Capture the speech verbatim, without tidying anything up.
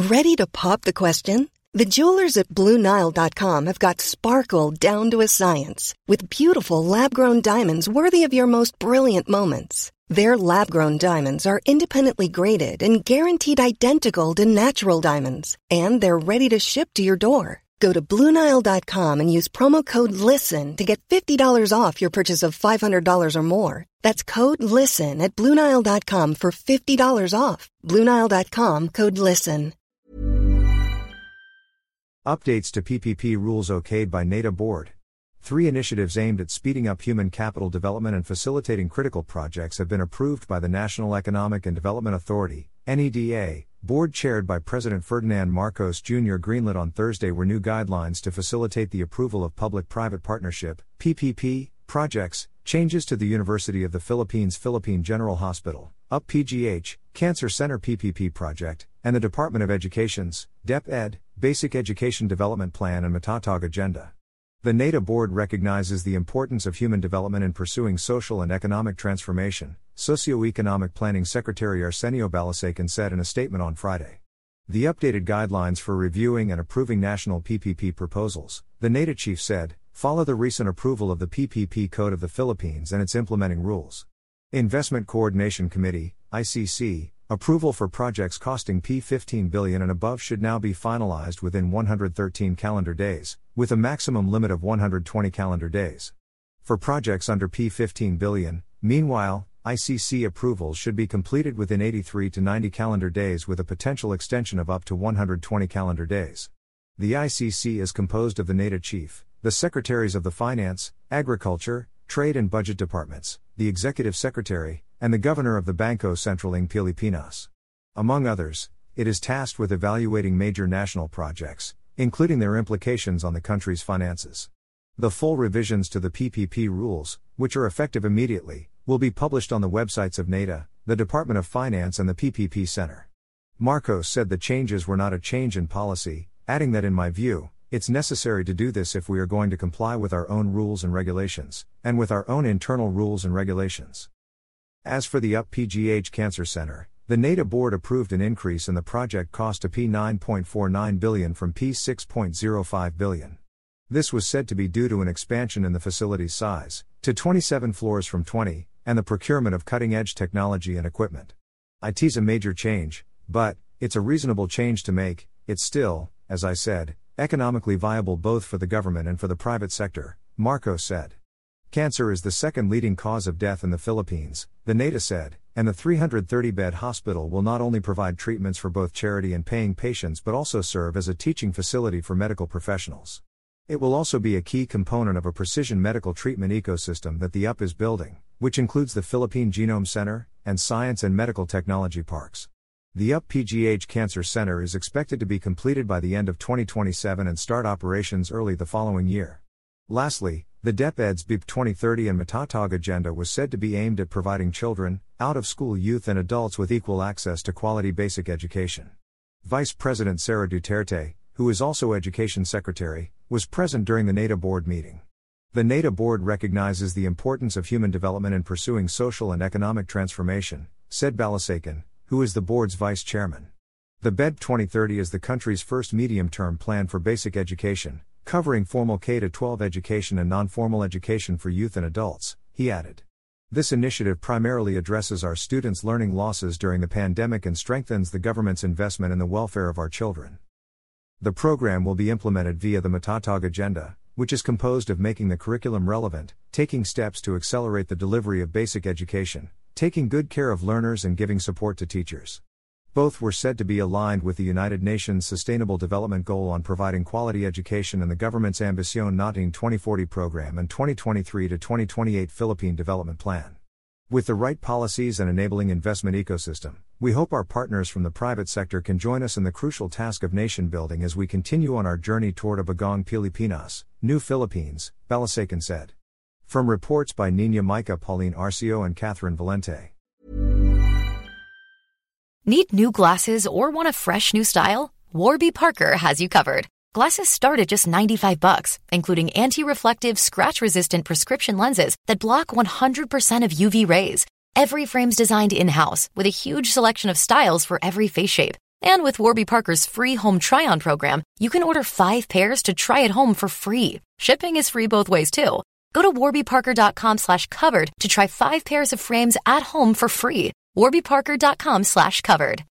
Ready to pop the question? The jewelers at Blue Nile dot com have got sparkle down to a science with beautiful lab-grown diamonds worthy of your most brilliant moments. Their lab-grown diamonds are independently graded and guaranteed identical to natural diamonds, and they're ready to ship to your door. Go to Blue Nile dot com and use promo code LISTEN to get fifty dollars off your purchase of five hundred dollars or more. That's code LISTEN at Blue Nile dot com for fifty dollars off. Blue Nile dot com, code LISTEN. Updates to P P P rules okayed by NEDA board. Three initiatives aimed at speeding up human capital development and facilitating critical projects have been approved by the National Economic and Development Authority, N E D A, board chaired by President Ferdinand Marcos Junior Greenlit on Thursday were new guidelines to facilitate the approval of public-private partnership, P P P, projects, changes to the University of the Philippines Philippine General Hospital, U P P G H, Cancer Center P P P project, and the Department of Education's, DepEd, Basic Education Development Plan and Matatag Agenda. The NEDA board recognizes the importance of human development in pursuing social and economic transformation, Socioeconomic Planning Secretary Arsenio Balasacan said in a statement on Friday. The updated guidelines for reviewing and approving national P P P proposals, the NEDA chief said, follow the recent approval of the P P P Code of the Philippines and its implementing rules. Investment Coordination Committee, I C C, approval for projects costing P fifteen billion and above should now be finalized within one hundred thirteen calendar days, with a maximum limit of one hundred twenty calendar days. For projects under P fifteen billion, meanwhile, I C C approvals should be completed within eighty-three to ninety calendar days with a potential extension of up to one hundred twenty calendar days. The I C C is composed of the NEDA chief, the secretaries of the Finance, Agriculture, Trade and Budget departments, the Executive Secretary, and the Governor of the Bangko Sentral ng Pilipinas. Among others, it is tasked with evaluating major national projects, including their implications on the country's finances. The full revisions to the P P P rules, which are effective immediately, will be published on the websites of NEDA, the Department of Finance and the P P P Center. Marcos said the changes were not a change in policy, adding that in my view, it's necessary to do this if we are going to comply with our own rules and regulations, and with our own internal rules and regulations. As for the U P P G H Cancer Center, the NEDA board approved an increase in the project cost to P nine point four nine billion from P six point zero five billion. This was said to be due to an expansion in the facility's size, to twenty-seven floors from twenty, and the procurement of cutting-edge technology and equipment. It's a major change, but it's a reasonable change to make. It's still, as I said, economically viable both for the government and for the private sector, Marcos said. Cancer is the second leading cause of death in the Philippines, the NEDA said, and the three hundred thirty bed hospital will not only provide treatments for both charity and paying patients but also serve as a teaching facility for medical professionals. It will also be a key component of a precision medical treatment ecosystem that the U P is building, which includes the Philippine Genome Center, and Science and Medical Technology Parks. The U P P G H Cancer Center is expected to be completed by the end of twenty twenty-seven and start operations early the following year. Lastly, the DepEd's B I P twenty thirty and Matatag agenda was said to be aimed at providing children, out-of-school youth and adults with equal access to quality basic education. Vice President Sara Duterte, who is also Education Secretary, was present during the NEDA board meeting. The NEDA board recognizes the importance of human development in pursuing social and economic transformation, said Balasacan, who is the board's vice chairman. The B E D twenty thirty is the country's first medium-term plan for basic education, covering formal K through twelve education and non-formal education for youth and adults, he added. This initiative primarily addresses our students' learning losses during the pandemic and strengthens the government's investment in the welfare of our children. The program will be implemented via the Matatag Agenda, which is composed of making the curriculum relevant, taking steps to accelerate the delivery of basic education, taking good care of learners and giving support to teachers. Both were said to be aligned with the United Nations Sustainable Development Goal on providing quality education and the government's Ambisyon Natin twenty forty program and twenty twenty-three to twenty twenty-eight Philippine Development Plan. With the right policies and enabling investment ecosystem, we hope our partners from the private sector can join us in the crucial task of nation building as we continue on our journey toward a Bagong Pilipinas, New Philippines, Balasacan said. From reports by Nina Mica, Pauline Arcio and Catherine Valente. Need new glasses or want a fresh new style? Warby Parker has you covered. Glasses start at just ninety-five bucks, including anti-reflective, scratch-resistant prescription lenses that block one hundred percent of U V rays. Every frame's designed in-house with a huge selection of styles for every face shape. And with Warby Parker's free home try-on program, you can order five pairs to try at home for free. Shipping is free both ways, too. Go to warbyparker.com slash covered to try five pairs of frames at home for free. warbyparker.com slash covered.